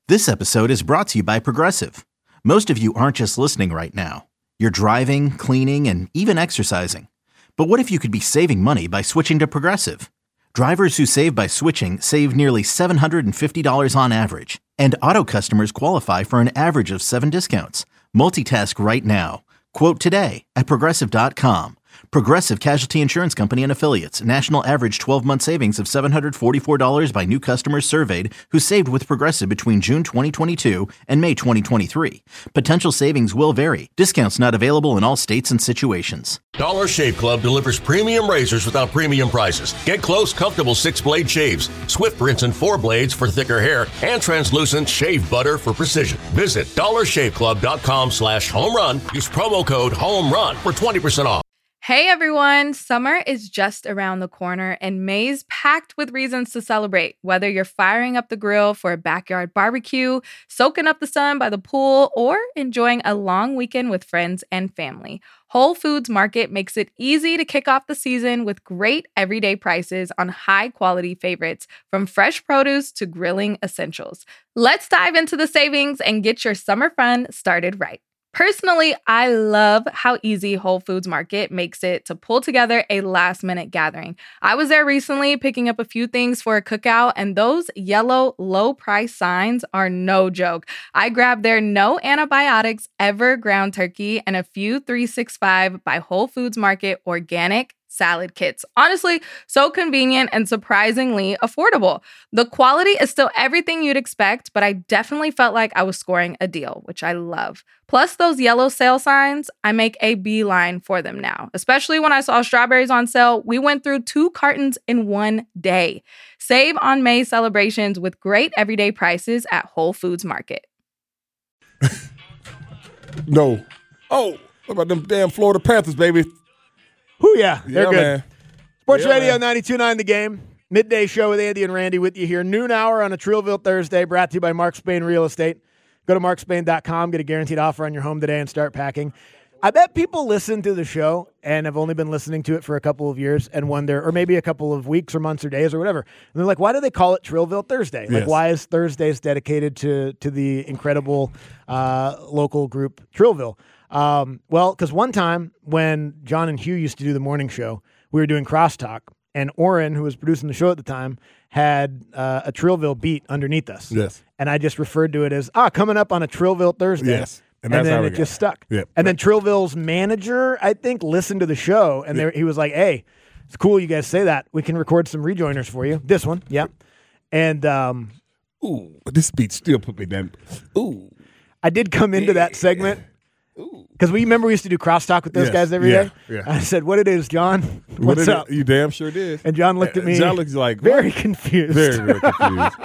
This episode is brought to you by Progressive. Most of you aren't just listening right now. You're driving, cleaning, and even exercising. But what if you could be saving money by switching to Progressive? Drivers who save by switching save nearly $750 on average. And auto customers qualify for an average of 7 discounts. Multitask right now. Quote today at Progressive.com. Progressive Casualty Insurance Company and Affiliates. National average 12-month savings of $744 by new customers surveyed who saved with Progressive between June 2022 and May 2023. Potential savings will vary. Discounts not available in all states and situations. Dollar Shave Club delivers premium razors without premium prices. Get close, comfortable 6-blade shaves, swift rinse and 4 blades for thicker hair, and translucent shave butter for precision. Visit dollarshaveclub.com/home-run. Use promo code HOME-RUN for 20% off. Hey everyone, summer is just around the corner and May's packed with reasons to celebrate. Whether you're firing up the grill for a backyard barbecue, soaking up the sun by the pool, or enjoying a long weekend with friends and family, Whole Foods Market makes it easy to kick off the season with great everyday prices on high-quality favorites, from fresh produce to grilling essentials. Let's dive into the savings and get your summer fun started right. Personally, I love how easy Whole Foods Market makes it to pull together a last-minute gathering. I was there recently picking up a few things for a cookout, and those yellow low-price signs are no joke. I grabbed their no antibiotics ever ground turkey and a few 365 by Whole Foods Market organic salad kits. Honestly, so convenient and surprisingly affordable. The quality is still everything you'd expect, but I definitely felt like I was scoring a deal, which I love. Plus those yellow sale signs, I make a beeline for them now. Especially when I saw strawberries on sale, we went through 2 cartons in one day. Save on May celebrations with great everyday prices at Whole Foods Market. No. Oh, what about them damn Florida Panthers, baby? Whoo, yeah, they're good. Man. Sports Yeah, Radio man. 92.9 The Game. Midday show with Andy and Randy with you here. Noon hour on a Trillville Thursday, brought to you by Mark Spain Real Estate. Go to markspain.com, get a guaranteed offer on your home today, and start packing. I bet people listen to the show and have only been listening to it for a couple of years and wonder, or maybe a couple of weeks or months or days or whatever. And they're like, why do they call it Trillville Thursday? Like, Yes. why is Thursdays dedicated to the incredible local group Trillville? Well, because one time when John and Hugh used to do the morning show, we were doing crosstalk, and Oren, who was producing the show at the time, had a Trillville beat underneath us. Yes. And I just referred to it as, coming up on a Trillville Thursday. Yes. And that's then how we it got just stuck. Yep. And then Trillville's manager, I think, listened to the show, and he was like, hey, it's cool you guys say that. We can record some rejoiners for you. This one, yeah. And Ooh, this beat still put me down. Ooh. I did come into that segment because we used to do crosstalk with those guys every day. Yeah. I said, what it is, John? What's up? You damn sure did. And John looked at me. John looks like very what? confused. Very, very confused.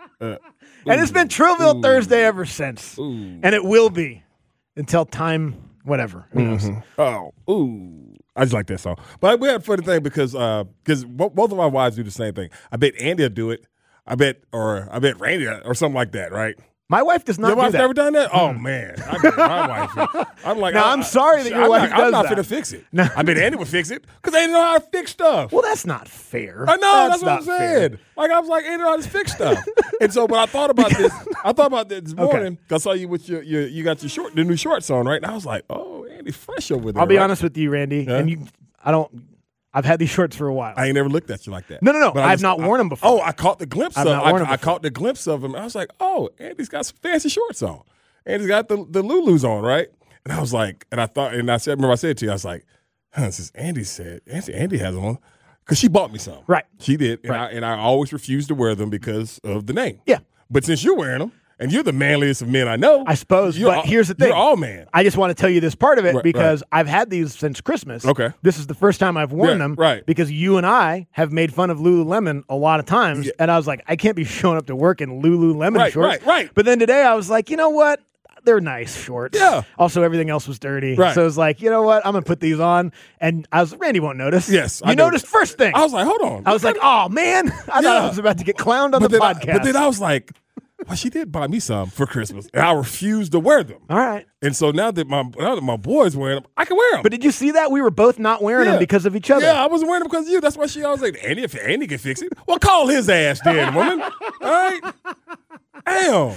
And it's been Trillville Thursday ever since. Ooh. And it will be until time, whatever. Who knows? Oh, ooh. I just like that song. But we had a funny thing because both of our wives do the same thing. I bet Andy will do it. I bet Randy or something like that, right? My wife does not Your do wife's that. never done that? Oh, man. I bet my wife. I'm like, Now, I'm sorry that your wife does I'm not that. finna fix it. No. I bet Andy would fix it because they know how to fix stuff. Well, that's not fair. I know, that's what not I'm saying. Like, I was like, Andy know how to fix stuff. And so, but I thought about this morning. I saw you with you got the new shorts on, right? And I was like, oh, Andy fresh over there. I'll be right? honest with you, Randy. Yeah? And I've had these shorts for a while. I ain't never looked at you like that. No. But I've not worn them before. Oh, I caught the glimpse I've of not worn them I before. caught the glimpse of him. I was like, oh, Andy's got some fancy shorts on. Andy's got the Lulus on, right? And I was like, I remember I said to you, I was like, this is Andy said. Andy has them on. Because she bought me some. Right. She did. And, Right. I always refused to wear them because of the name. Yeah. But since you're wearing them, and you're the manliest of men I know. I suppose. But here's the thing. You're all man. I just want to tell you this part of it Right, because I've had these since Christmas. Okay. This is the first time I've worn Yeah, them. right. Because you and I have made fun of Lululemon a lot of times. Yeah. And I was like, I can't be showing up to work in Lululemon Right, shorts. right. But then today I was like, you know what? They're nice shorts. Yeah. Also, everything else was dirty. Right. So I was like, you know what? I'm going to put these on. And Randy won't notice. Yes, You I know. noticed first thing. I was like, hold on. I was like, oh, man. I thought I was about to get clowned on the podcast. But then I was like, well, she did buy me some for Christmas, and I refused to wear them. All right. And so now that my boy's wearing them, I can wear them. But did you see that? We were both not wearing them because of each other. Yeah, I wasn't wearing them because of you. That's why she always like, Andy, if Andy can fix it, well, call his ass then, woman. All right? Damn.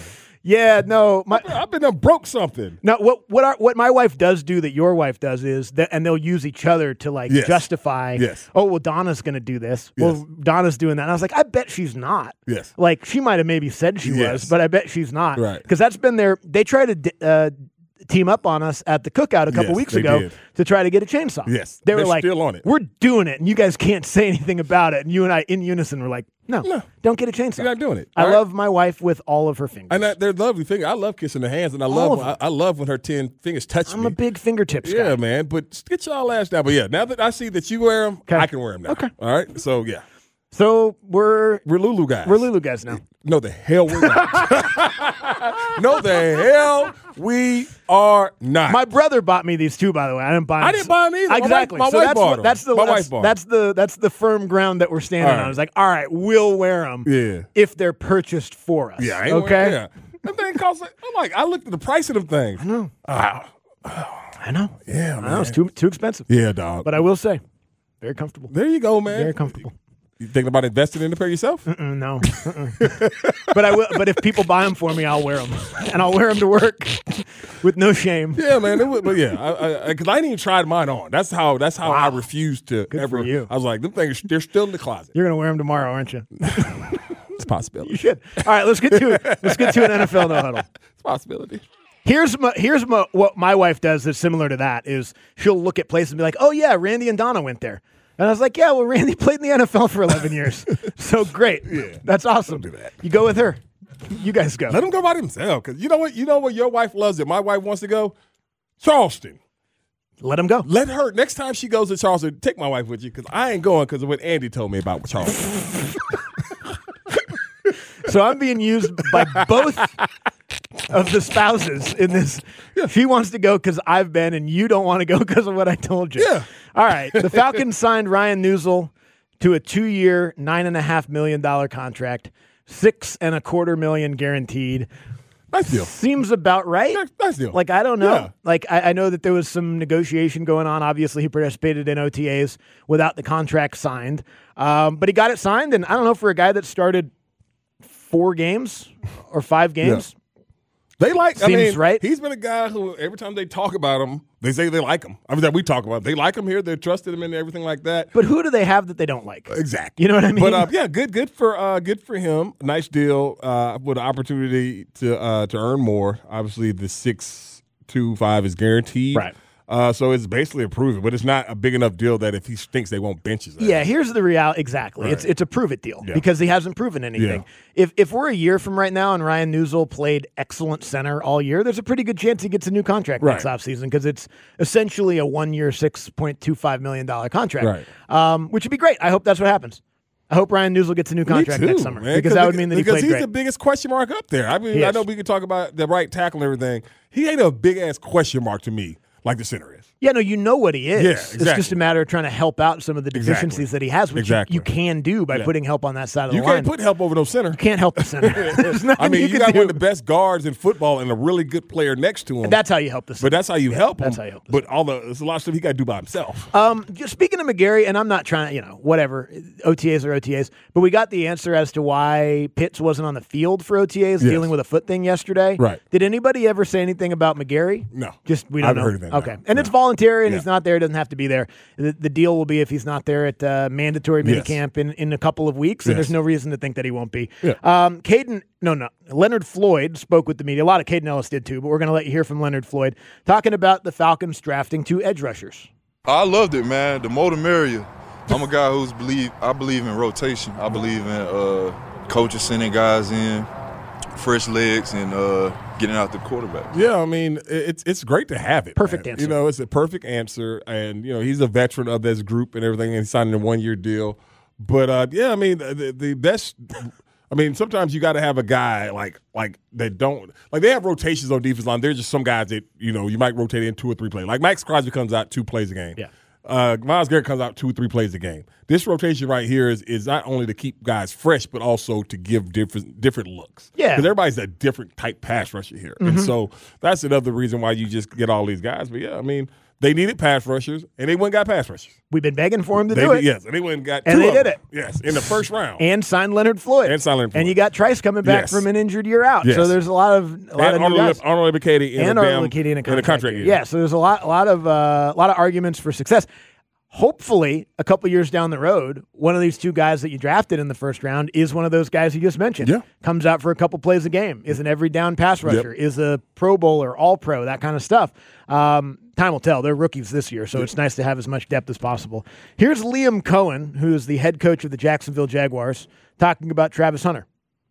Yeah, no. I've been done broke something. No, what my wife does do that your wife does is that, and they'll use each other to like justify. Yes. Oh, well, Donna's going to do this. Yes. Well, Donna's doing that. And I was like, I bet she's not. Yes. Like she might have maybe said she Yes. was, but I bet she's not. Right. Because that's been they try to team up on us at the cookout a couple Yes, weeks they ago did. to try to get a chainsaw. Yes. They were They're like, still on it. We're doing it, and you guys can't say anything about it. And you and I, in unison, were like, no, don't get a chainsaw. You're not doing it. I all right? love my wife with all of her fingers. And they're lovely fingers. I love kissing the hands, and I All of them. love when her 10 fingers touch I'm me. a big fingertips guy. Yeah, man. But get y'all ass down. But yeah, now that I see that you wear them, I can wear them now. Okay. All right. So yeah, So we're Lulu guys. We're Lulu guys now. No, the hell we're not. No, the hell we are not. My brother bought me these too, by the way. I didn't buy them. I didn't buy them either. Exactly. My So wife that's bought what- them. that's the My that's, wife bought that's the firm ground that we're standing All right. on. It's like, all right, we'll wear them Yeah. if they're purchased for us. Yeah, I ain't okay. wearing, yeah. That thing costs. I'm like, I looked at the price of them things. I know. I know. Yeah, I man. know. It's too expensive. Yeah, dog. But I will say, very comfortable. There you go, man. Very comfortable. You thinking about investing in a pair yourself? No. But I will. But if people buy them for me, I'll wear them, and I'll wear them to work with no shame. Yeah, man. But yeah, because I didn't even try mine on. That's how I refused to Good ever. for you. I was like, them things, they're still in the closet. You're gonna wear them tomorrow, aren't you? It's a possibility. You should. All right, let's get to it. Let's get to an NFL no huddle. It's a possibility. Here's what my wife does that's similar to that is she'll look at places and be like, oh, yeah, Randy and Donna went there. And I was like, yeah, well, Randy played in the NFL for 11 years. So great. Yeah. That's awesome. Don't do that. You go with her. You guys go. Let them go by themselves. Because you know what? You know what? Your wife loves it. My wife wants to go. Charleston. Let them go. Let her, next time she goes to Charleston, take my wife with you. Because I ain't going because of what Andy told me about Charleston. So I'm being used by both of the spouses in this. Yeah. She wants to go because I've been, and you don't want to go because of what I told you. Yeah. All right. The Falcons signed Ryan Newsel to a 2-year, $9.5 million contract, $6.25 million guaranteed. Nice deal. Seems about right. Nice deal. Like, I don't know. Yeah. Like, I know that there was some negotiation going on. Obviously, he participated in OTAs without the contract signed. But he got it signed, and I don't know, for a guy that started 4 games or 5 games. They like, Seems right. He's been a guy who every time they talk about him, they say they like him. I mean, that we talk about him. They like him here. They trusted him and everything like that. But who do they have that they don't like? Exactly. You know what I mean? But yeah, good for him. Nice deal with the opportunity to earn more. Obviously, the 6.25 is guaranteed. Right. So it's basically a prove it, but it's not a big enough deal that if he thinks they won't bench his ass. Yeah, here's the reality. Exactly. Right. It's a prove it deal Yeah. because he hasn't proven anything. If we're a year from right now and Ryan Newsel played excellent center all year, there's a pretty good chance he gets a new contract next Right. offseason because it's essentially a 1-year, $6.25 million contract, which would be great. I hope that's what happens. I hope Ryan Newsel gets a new contract Me too, next summer man, because that would mean that he because played he's great. the biggest question mark up there. I mean, He I is. know we could talk about the right tackle and everything. He ain't a big ass question mark to me like the center is. Yeah, no, you know what he is. Yeah, It's just exactly. a matter of trying to help out some of the deficiencies that he has, which Exactly. you can do by Yeah. putting help on that side of You the line. can't put help over no center. You can't help the center. There's nothing I mean, you can got do. one of the best guards in football and a really good player next to him. And that's how you help the center. But that's how you help him. That's how you help the But there's a lot of stuff he got to do by himself. Just speaking of McGarry, and I'm not trying to, whatever, OTAs are OTAs, but we got the answer as to why Pitts wasn't on the field for OTAs dealing with a foot thing yesterday. Right. Did anybody ever say anything about McGarry? No. Just, we I don't haven't know. heard anything, Okay. no. And No. it's voluntary, and Yeah. he's not there, doesn't have to be there. The deal will be if he's not there at mandatory Yes. minicamp in a couple of weeks, and Yes. there's no reason to think that he won't be. Yeah. Leonard Floyd spoke with the media. A lot of Caden Ellis did too, but we're going to let you hear from Leonard Floyd talking about the Falcons drafting 2 edge rushers. I loved it, man. The more the merrier. I'm a guy I believe in rotation. I believe in coaches sending guys in, fresh legs, and getting out the quarterback. Yeah, I mean, it's great to have it. Perfect man. answer. It's a perfect answer. And, he's a veteran of this group and everything, and he signed a 1-year deal. But, I mean, the best – I mean, sometimes you got to have a guy like that don't – like they have rotations on defense line. There's just some guys that, you might rotate in 2 or 3 plays. Like Max Crosby comes out 2 plays a game. Yeah. Myles Garrett comes out 2 or 3 plays a game. This rotation right here is not only to keep guys fresh, but also to give different looks. Yeah. Because everybody's a different type pass rusher here. And so that's another reason why you just get all these guys. But, yeah, I mean, They needed pass rushers, and they went and got pass rushers. We've been begging for him to do it. Yes, and they went and got and two they of did them. it. Yes, in the first round. And signed Leonard Floyd. And you got Trice coming back from an injured year out. Yes. So there's a lot of new guys. Arnold Ebiketie in a contract year. Yeah, so there's a lot of arguments for success. Hopefully, a couple years down the road, one of these two guys that you drafted in the first round is one of those guys you just mentioned. Yeah. Comes out for a couple plays a game, is an every down pass rusher, is a Pro Bowler, All-Pro, that kind of stuff. Time will tell. They're rookies this year, so it's nice to have as much depth as possible. Here's Liam Cohen, who is the head coach of the Jacksonville Jaguars, talking about Travis Hunter.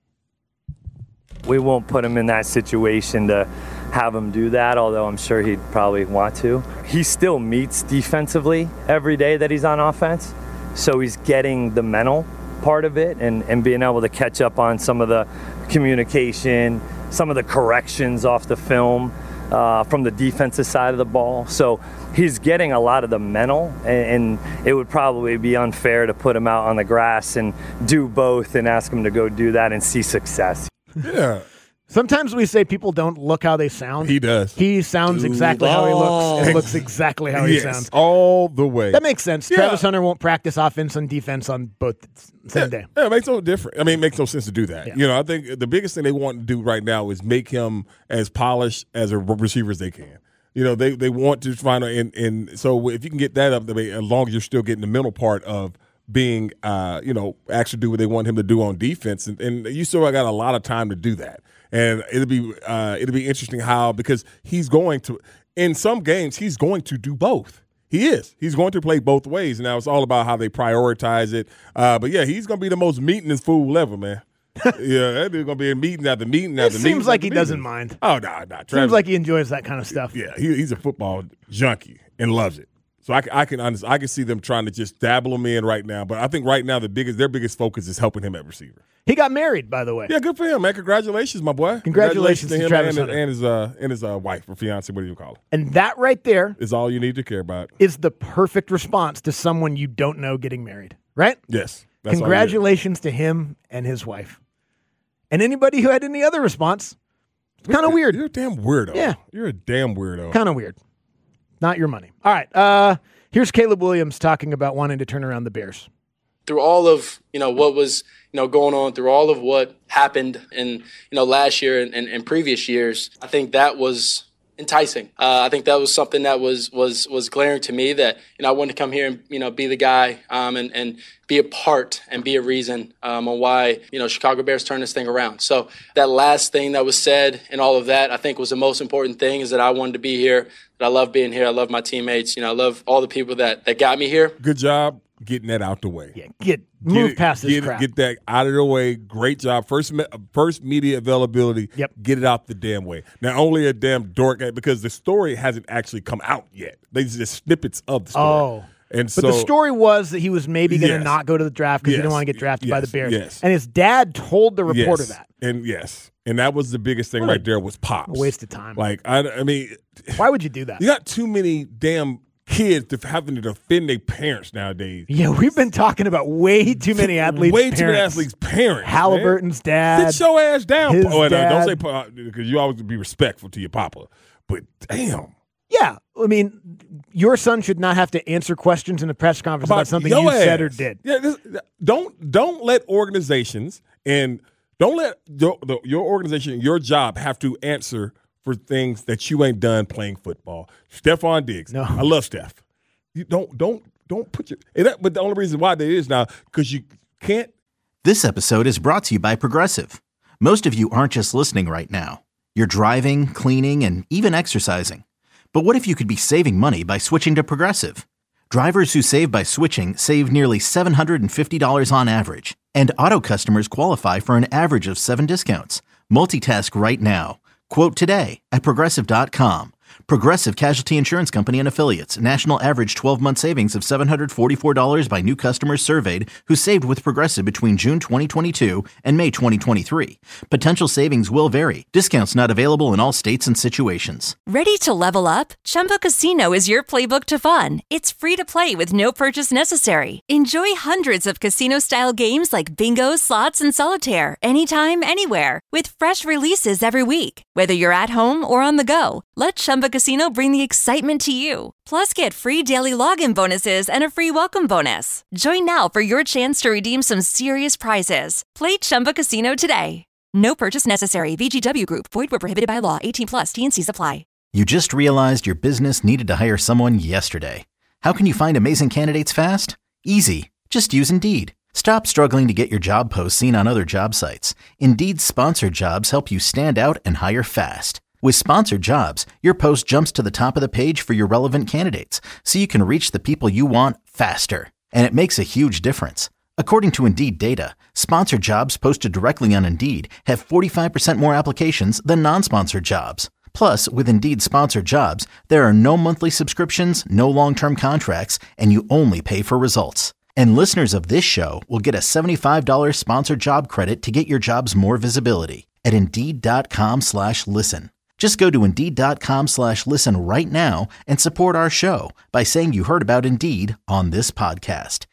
We won't put him in that situation to have him do that, although I'm sure he'd probably want to. He still meets defensively every day that he's on offense, so he's getting the mental part of it and being able to catch up on some of the communication, some of the corrections off the film from the defensive side of the ball. So he's getting a lot of the mental, and it would probably be unfair to put him out on the grass and do both and ask him to go do that and see success. Yeah. Sometimes we say people don't look how they sound. He does. He sounds exactly how he looks and looks exactly how he sounds. All the way. That makes sense. Yeah. Travis Hunter won't practice offense and defense on both same day. Yeah, it makes no difference. I mean, it makes no sense to do that. Yeah. I think the biggest thing they want to do right now is make him as polished as a receiver as they can. They want to find and so if you can get that up, as long as you're still getting the mental part of being, actually do what they want him to do on defense, and you still got a lot of time to do that. And it'll be interesting because he's going to, in some games, he's going to do both. He is. He's going to play both ways. Now it's all about how they prioritize it. But yeah, he's going to be the most meetingest fool ever, man. Yeah, that dude's going to be a meeting after meeting after meeting. It seems like he doesn't mind. Oh, no. Seems like he enjoys that kind of stuff. Yeah, he's a football junkie and loves it. So I can see them trying to just dabble him in right now. But I think right now their biggest focus is helping him at receiver. He got married, by the way. Yeah, good for him, man. Congratulations, my boy. Congratulations to him Travis and his wife or fiance, what do you call it? And that right there is all you need to care about. Is the perfect response to someone you don't know getting married, right? Yes. Congratulations to him and his wife. And anybody who had any other response, it's kind of weird. You're a damn weirdo. Yeah. You're a damn weirdo. Kind of weird. Not your money. All right. Here's Caleb Williams talking about wanting to turn around the Bears. Through all of, what was, going on, through all of what happened in, last year and previous years, I think that was enticing. I think that was something that was glaring to me that, I wanted to come here and, be the guy and be a part and be a reason on why, Chicago Bears turned this thing around. So that last thing that was said and all of that, I think was the most important thing is that I wanted to be here, that I love being here. I love my teammates. I love all the people that got me here. Good job getting that out the way. Yeah, move past this crap. Get that out of the way. Great job. First media availability. Yep. Get it out the damn way. Now, only a damn dork, because the story hasn't actually come out yet. They just snippets of the story. Oh. But the story was that he was maybe going to not go to the draft because he didn't want to get drafted by the Bears. Yes. And his dad told the reporter that. And that was the biggest thing right there was Pops. A waste of time. I mean. Why would you do that? You got too many damn kids having to defend their parents nowadays. Yeah, we've been talking about way too many athletes' parents. Too many athletes' parents. Halliburton's dad. Sit your ass down. His dad. Don't say because you always be respectful to your papa. But damn. Yeah, I mean, your son should not have to answer questions in a press conference about something you said or did. Yeah, don't let organizations and don't let your organization, your job, have to answer for things that you ain't done playing football. Stephon Diggs. No. I love Steph. You don't put your but the only reason why there is now because you can't. This episode is brought to you by Progressive. Most of you aren't just listening right now. You're driving, cleaning, and even exercising. But what if you could be saving money by switching to Progressive? Drivers who save by switching save nearly $750 on average. And auto customers qualify for an average of 7 discounts. Multitask right now. Quote today at Progressive.com. Progressive Casualty Insurance Company and Affiliates. National average 12-month savings of $744 by new customers surveyed who saved with Progressive between June 2022 and May 2023. Potential savings will vary. Discounts not available in all states and situations. Ready to level up? Chumba Casino is your playbook to fun. It's free to play with no purchase necessary. Enjoy hundreds of casino-style games like bingo, slots, and solitaire anytime, anywhere with fresh releases every week. Whether you're at home or on the go, let Chumba Casino bring the excitement to you. Plus, get free daily login bonuses and a free welcome bonus. Join now for your chance to redeem some serious prizes. Play Chumba Casino today. No purchase necessary. VGW Group. Void where prohibited by law. 18 plus. T&Cs apply. You just realized your business needed to hire someone yesterday. How can you find amazing candidates fast? Easy. Just use Indeed. Stop struggling to get your job posts seen on other job sites. Indeed's sponsored jobs help you stand out and hire fast. With sponsored jobs, your post jumps to the top of the page for your relevant candidates, so you can reach the people you want faster. And it makes a huge difference. According to Indeed data, sponsored jobs posted directly on Indeed have 45% more applications than non-sponsored jobs. Plus, with Indeed sponsored jobs, there are no monthly subscriptions, no long-term contracts, and you only pay for results. And listeners of this show will get a $75 sponsored job credit to get your jobs more visibility at Indeed.com/listen. Just go to Indeed.com/listen right now and support our show by saying you heard about Indeed on this podcast.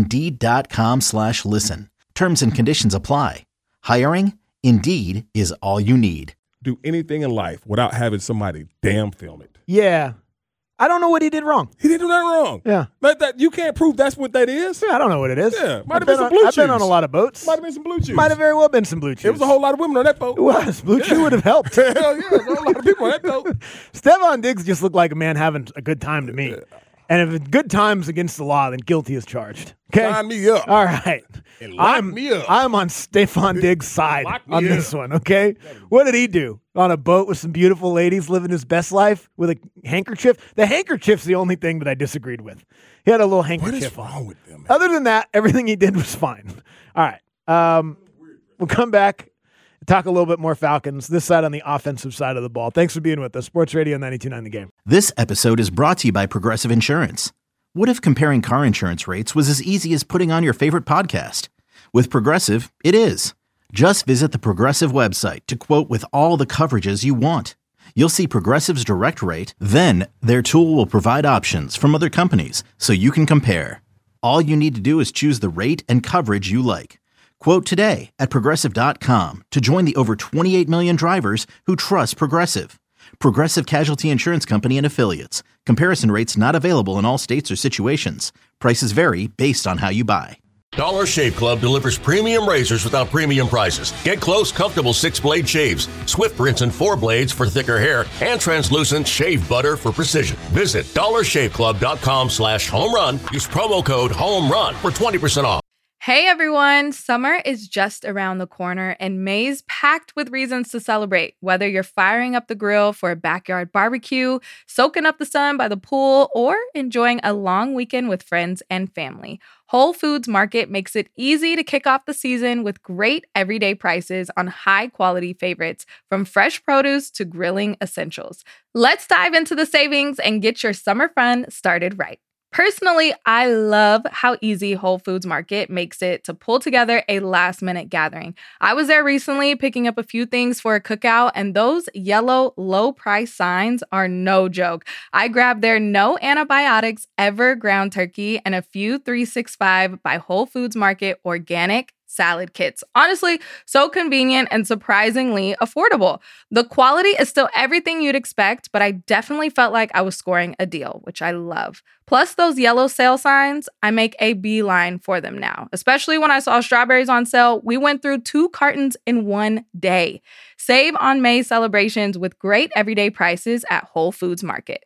Indeed.com/listen. Terms and conditions apply. Hiring? Indeed is all you need. Do anything in life without having somebody damn film it. Yeah. I don't know what he did wrong. He didn't do nothing wrong. Yeah. That you can't prove that's what that is. Yeah, I don't know what it is. Yeah. Might have been some blue chews. I've been on a lot of boats. Might have been some blue chews. Might have very well been some blue chews. It was a whole lot of women on that boat. It was. Blue chew would have helped. Hell yeah, there's a whole lot of people on that boat. Stephon Diggs just looked like a man having a good time to me. And if good time's against the law, then guilty is charged. Okay? Sign me up. All right. And lock me up. I'm on Stephon Diggs' side on this one, okay? What did he do? On a boat with some beautiful ladies living his best life with a handkerchief? The handkerchief's the only thing that I disagreed with. He had a little handkerchief on. What is wrong with them, man? Other than that, everything he did was fine. All right. We'll come back and talk a little bit more Falcons, this side on the offensive side of the ball. Thanks for being with us. Sports Radio 92.9 The Game. This episode is brought to you by Progressive Insurance. What if comparing car insurance rates was as easy as putting on your favorite podcast? With Progressive, it is. Just visit the Progressive website to quote with all the coverages you want. You'll see Progressive's direct rate, then their tool will provide options from other companies so you can compare. All you need to do is choose the rate and coverage you like. Quote today at Progressive.com to join the over 28 million drivers who trust Progressive. Progressive Casualty Insurance Company and Affiliates. Comparison rates not available in all states or situations. Prices vary based on how you buy. Dollar Shave Club delivers premium razors without premium prices. Get close, comfortable 6-blade shaves, Swift Rinse and 4 blades for thicker hair, and translucent shave butter for precision. Visit dollarshaveclub.com/homerun. Use promo code HOMERUN for 20% off. Hey everyone, summer is just around the corner and May's packed with reasons to celebrate. Whether you're firing up the grill for a backyard barbecue, soaking up the sun by the pool, or enjoying a long weekend with friends and family, Whole Foods Market makes it easy to kick off the season with great everyday prices on high-quality favorites, from fresh produce to grilling essentials. Let's dive into the savings and get your summer fun started right. Personally, I love how easy Whole Foods Market makes it to pull together a last-minute gathering. I was there recently picking up a few things for a cookout, and those yellow low-price signs are no joke. I grabbed their no antibiotics ever ground turkey and a few 365 by Whole Foods Market organic salad kits. Honestly, so convenient and surprisingly affordable. The quality is still everything you'd expect, but I definitely felt like I was scoring a deal, which I love. Plus, those yellow sale signs, I make a beeline for them now. Especially when I saw strawberries on sale, we went through 2 cartons in one day. Save on May celebrations with great everyday prices at Whole Foods Market.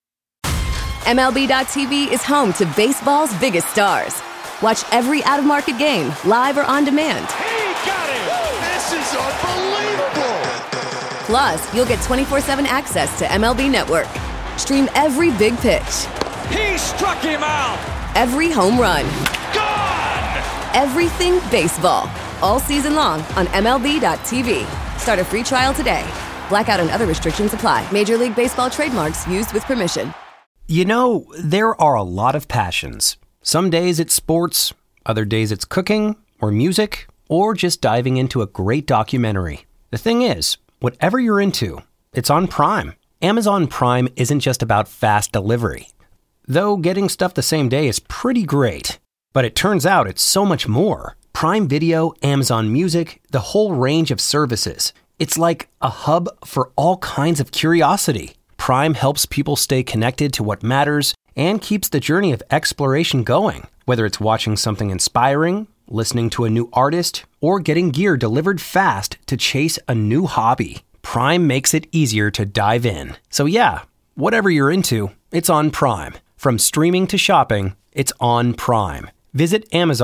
MLB.tv is home to baseball's biggest stars. Watch every out-of-market game, live or on demand. He got it! This is unbelievable! Plus, you'll get 24/7 access to MLB Network. Stream every big pitch. He struck him out! Every home run. Gone! Everything baseball. All season long on MLB.tv. Start a free trial today. Blackout and other restrictions apply. Major League Baseball trademarks used with permission. You know, there are a lot of passions. Some days it's sports, other days it's cooking, or music, or just diving into a great documentary. The thing is, whatever you're into, it's on Prime. Amazon Prime isn't just about fast delivery. Though getting stuff the same day is pretty great. But it turns out it's so much more. Prime Video, Amazon Music, the whole range of services. It's like a hub for all kinds of curiosity. Prime helps people stay connected to what matters and keeps the journey of exploration going. Whether it's watching something inspiring, listening to a new artist, or getting gear delivered fast to chase a new hobby, Prime makes it easier to dive in. So yeah, whatever you're into, it's on Prime. From streaming to shopping, it's on Prime. Visit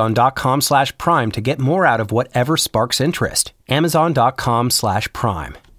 Amazon.com/Prime to get more out of whatever sparks interest. Amazon.com/Prime.